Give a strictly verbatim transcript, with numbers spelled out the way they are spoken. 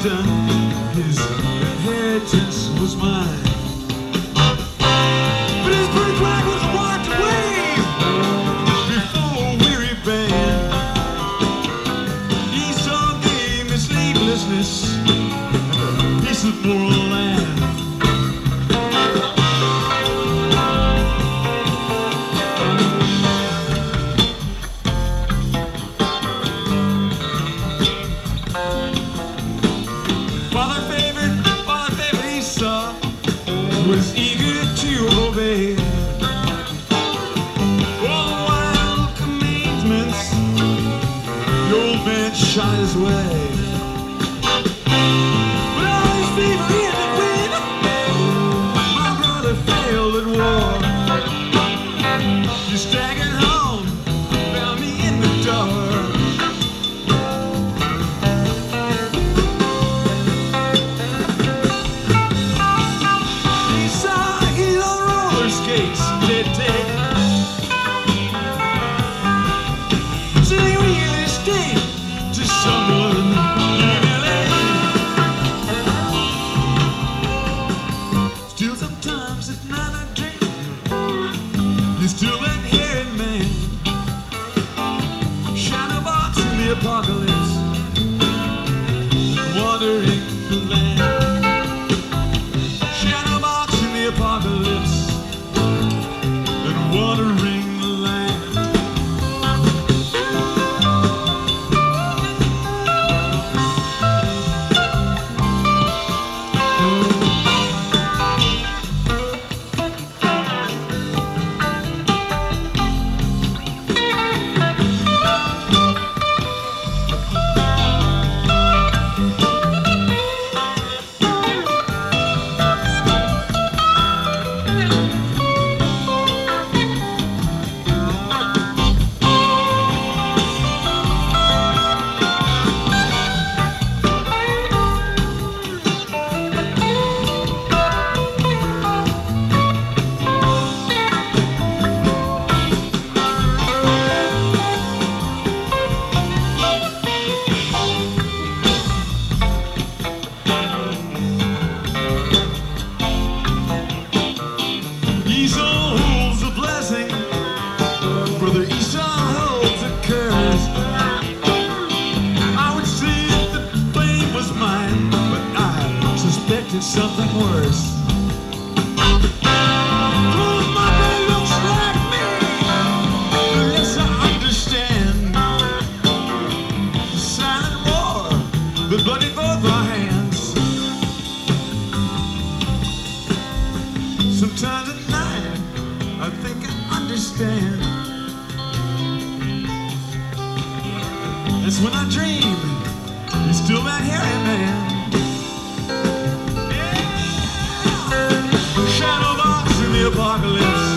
done. His inheritance was mine. But his pretty flag was wiped away before a weary band. Esau gave me sleeplessness and a piece of moral land. Father favored, father favored Esau was eager to obey all the wild commandments. The old man shied his way, but all his favor he had to win. My brother failed at war. He staggered home, found me in the dark. Still sometimes at night I dream you're still that hairy man. Shadow box in the apocalypse, wandering the land. Shadow box in the apocalypse, and wandering the land. Esau holds a blessing, brother Esau holds a curse. I would say that the blame was mine, but I suspected something worse. Cause my day looks like me, the less I understand. The silent war that bloodied both our hands. Sometimes at night I think I understand. That's when I dream he's still that hairy man. Yeah. Shadow box in the apocalypse.